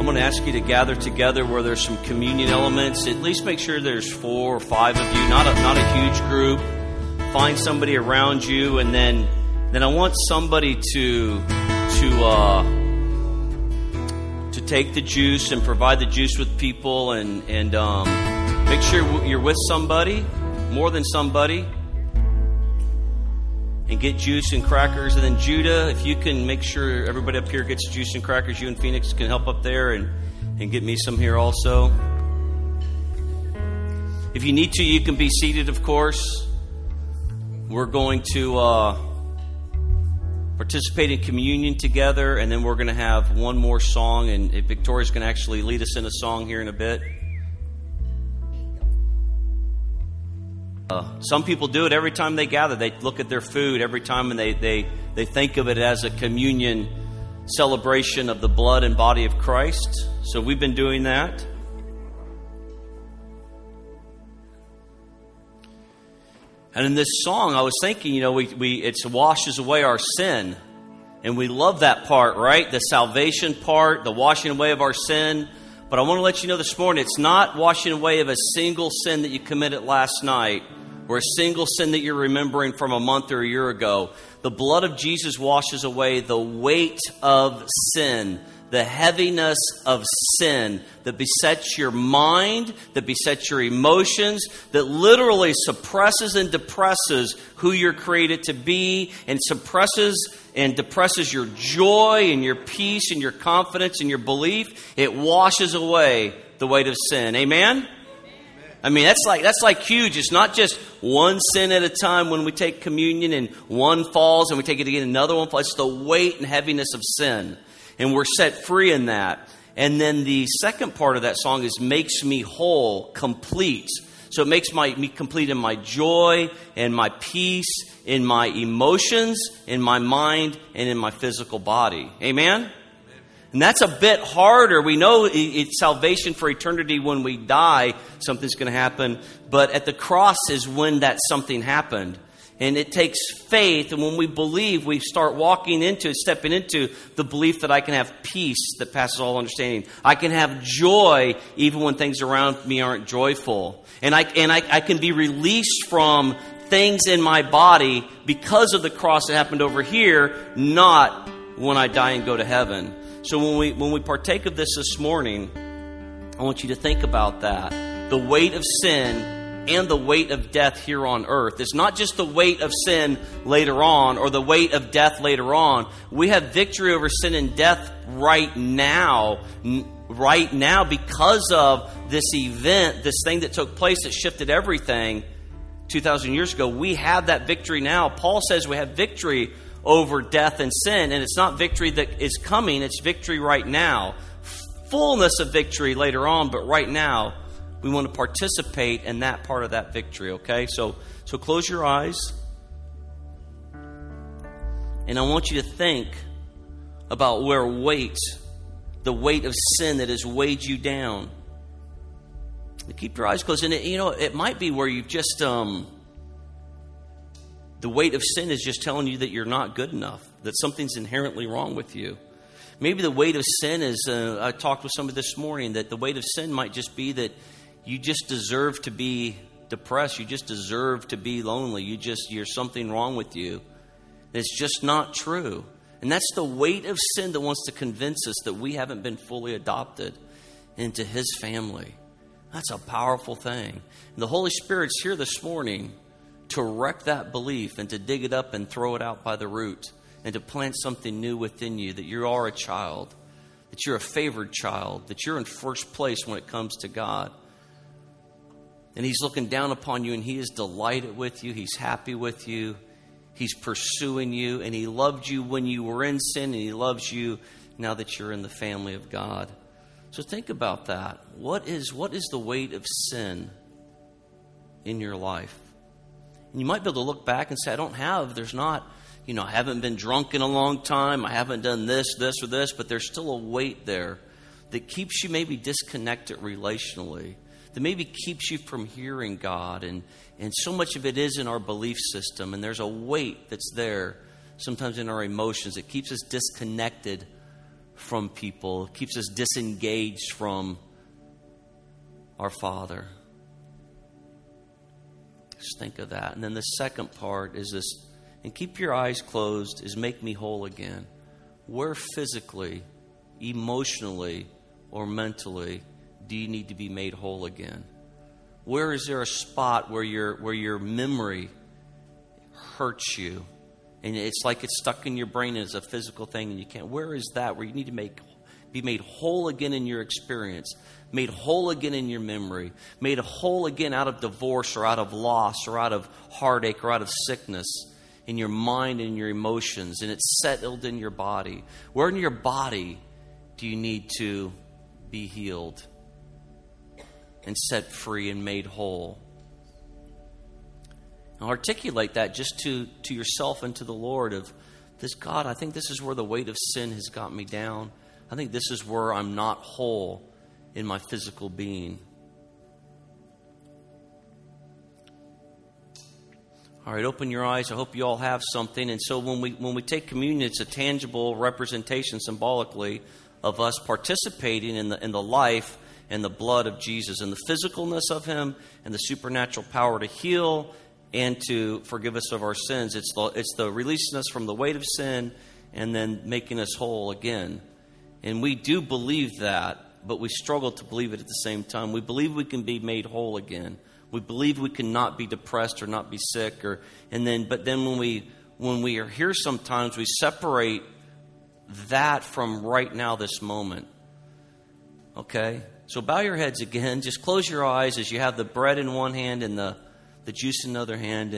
going to ask you to gather together where there's some communion elements. At least make sure there's 4 or 5 of you, not a huge group. Find somebody around you, and then I want somebody to take the juice and provide the juice with people, and make sure you're with somebody, more than somebody, and get juice and crackers. And then Judah, if you can make sure everybody up here gets juice and crackers, you and Phoenix can help up there and get me some here also. If you need to, you can be seated, of course. We're going to participate in communion together, and then we're going to have one more song, and Victoria's going to actually lead us in a song here in a bit. Some people do it every time they gather. They look at their food every time, and they think of it as a communion celebration of the blood and body of Christ. So we've been doing that. And in this song, I was thinking, it washes away our sin. And we love that part, right? The salvation part, the washing away of our sin. But I want to let you know this morning, it's not washing away of a single sin that you committed last night or a single sin that you're remembering from a month or a year ago. The blood of Jesus washes away the weight of sin, the heaviness of sin that besets your mind, that besets your emotions, that literally suppresses and depresses who you're created to be, and suppresses and depresses your joy and your peace and your confidence and your belief. It washes away the weight of sin. Amen? I mean, that's like huge. It's not just one sin at a time when we take communion and one falls and we take it again, another one falls. It's the weight and heaviness of sin. And we're set free in that. And then the second part of that song is makes me whole, complete. So it makes me complete in my joy and my peace, in my emotions, in my mind, and in my physical body. Amen? And that's a bit harder. We know it's salvation for eternity. When we die, something's going to happen. But at the cross is when that something happened. And it takes faith, and when we believe, we start stepping into the belief that I can have peace that passes all understanding. I can have joy even when things around me aren't joyful. And I can be released from things in my body because of the cross that happened over here, not when I die and go to heaven. So when we partake of this morning, I want you to think about that. The weight of sin and the weight of death here on earth. It's not just the weight of sin later on or the weight of death later on. We have victory over sin and death right now because of this event, this thing that took place that shifted everything 2,000 years ago. We have that victory now. Paul says we have victory over death and sin, and it's not victory that is coming, it's victory right now. Fullness of victory later on, but right now we want to participate in that part of that victory, okay? So close your eyes. And I want you to think about where the weight of sin that has weighed you down. Keep your eyes closed. And it might be where you've just, the weight of sin is just telling you that you're not good enough, that something's inherently wrong with you. Maybe the weight of sin is, I talked with somebody this morning, that the weight of sin might just be that you just deserve to be depressed. You just deserve to be lonely. You're something wrong with you. It's just not true. And that's the weight of sin that wants to convince us that we haven't been fully adopted into His family. That's a powerful thing. And the Holy Spirit's here this morning to wreck that belief and to dig it up and throw it out by the root and to plant something new within you, that you are a child, that you're a favored child, that you're in first place when it comes to God. And He's looking down upon you, and He is delighted with you. He's happy with you. He's pursuing you, and He loved you when you were in sin, and He loves you now that you're in the family of God. So think about that. What is the weight of sin in your life? And you might be able to look back and say, I haven't been drunk in a long time. I haven't done this, or this, but there's still a weight there that keeps you maybe disconnected relationally, that maybe keeps you from hearing God. And so much of it is in our belief system. And there's a weight that's there sometimes in our emotions that keeps us disconnected from people, keeps us disengaged from our Father. Just think of that. And then the second part is this, and keep your eyes closed, is make me whole again. Where physically, emotionally, or mentally do you need to be made whole again? Where is there a spot where your memory hurts you? And it's like it's stuck in your brain as a physical thing and you can't. Where is that where you need to be made whole again in your experience? Made whole again in your memory? Made whole again out of divorce or out of loss or out of heartache or out of sickness in your mind and your emotions, and it's settled in your body? Where in your body do you need to be healed and set free and made whole? Now articulate that just to yourself and to the Lord of this. God, I think this is where the weight of sin has got me down. I think this is where I'm not whole in my physical being. All right, open your eyes. I hope you all have something. And so when we take communion, it's a tangible representation symbolically of us participating in the life and the blood of Jesus, and the physicalness of Him and the supernatural power to heal and to forgive us of our sins. It's the releasing us from the weight of sin and then making us whole again. And we do believe that, but we struggle to believe it at the same time. We believe we can be made whole again. We believe we can not be depressed or not be sick, but then when we are here, sometimes we separate that from right now, this moment. Okay? So bow your heads again. Just close your eyes as you have the bread in one hand and the juice in the other hand.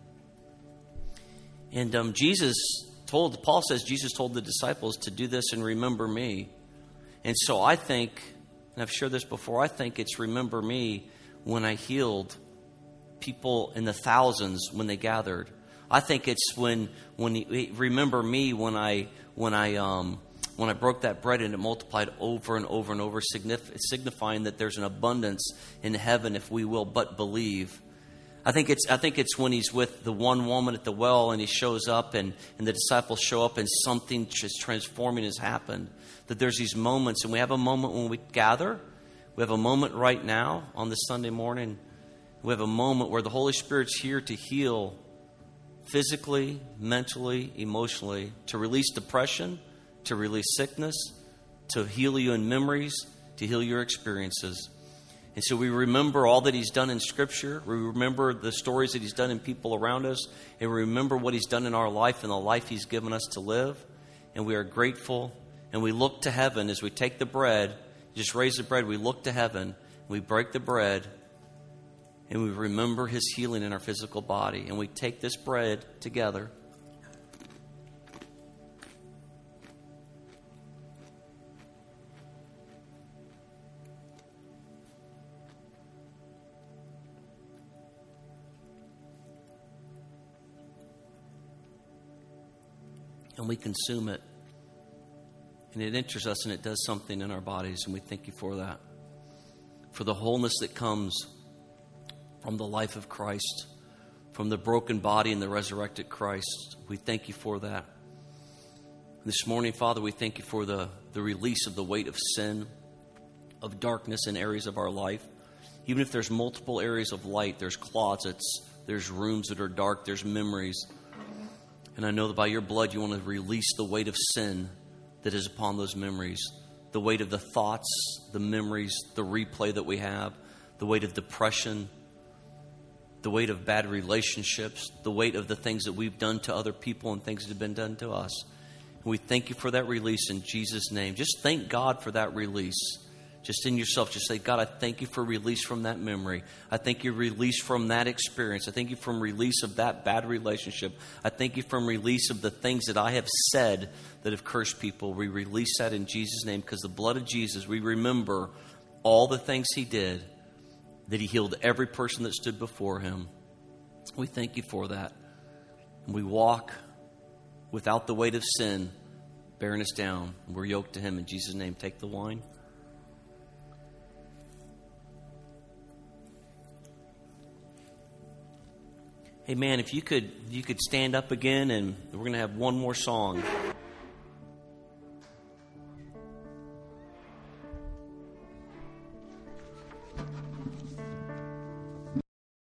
And Paul says Jesus told the disciples to do this and remember me. And so I think, and I've shared this before, I think it's remember me when I healed people in the thousands when they gathered. I think it's when remember me when I broke that bread and it multiplied over and over and over, signifying that there's an abundance in heaven if we will but believe. I think it's when he's with the one woman at the well and he shows up and the disciples show up and something just transforming has happened. That there's these moments, and we have a moment when we gather. We have a moment right now on this Sunday morning. We have a moment where the Holy Spirit's here to heal physically, mentally, emotionally, to release depression, to release sickness, to heal you in memories, to heal your experiences. And so we remember all that He's done in Scripture. We remember the stories that He's done in people around us. And we remember what He's done in our life and the life He's given us to live. And we are grateful. And we look to heaven as we take the bread. Just raise the bread. We look to heaven. We break the bread. And we remember His healing in our physical body. And we take this bread together. And we consume it. And it enters us and it does something in our bodies. And we thank you for that. For the wholeness that comes from the life of Christ, from the broken body and the resurrected Christ. We thank you for that. This morning, Father, we thank you for the release of the weight of sin, of darkness in areas of our life. Even if there's multiple areas of light, there's closets, there's rooms that are dark, there's memories. And I know that by your blood, you want to release the weight of sin that is upon those memories. The weight of the thoughts, the memories, the replay that we have, the weight of depression, the weight of bad relationships, the weight of the things that we've done to other people and things that have been done to us. And we thank you for that release in Jesus' name. Just thank God for that release. Just in yourself, just say, God, I thank you for release from that memory. I thank you for release from that experience. I thank you for release of that bad relationship. I thank you for release of the things that I have said that have cursed people. We release that in Jesus' name because the blood of Jesus, we remember all the things He did, that He healed every person that stood before Him. We thank you for that. And we walk without the weight of sin bearing us down. We're yoked to Him. In Jesus' name, take the wine. Hey man, if you could stand up again, and we're going to have one more song.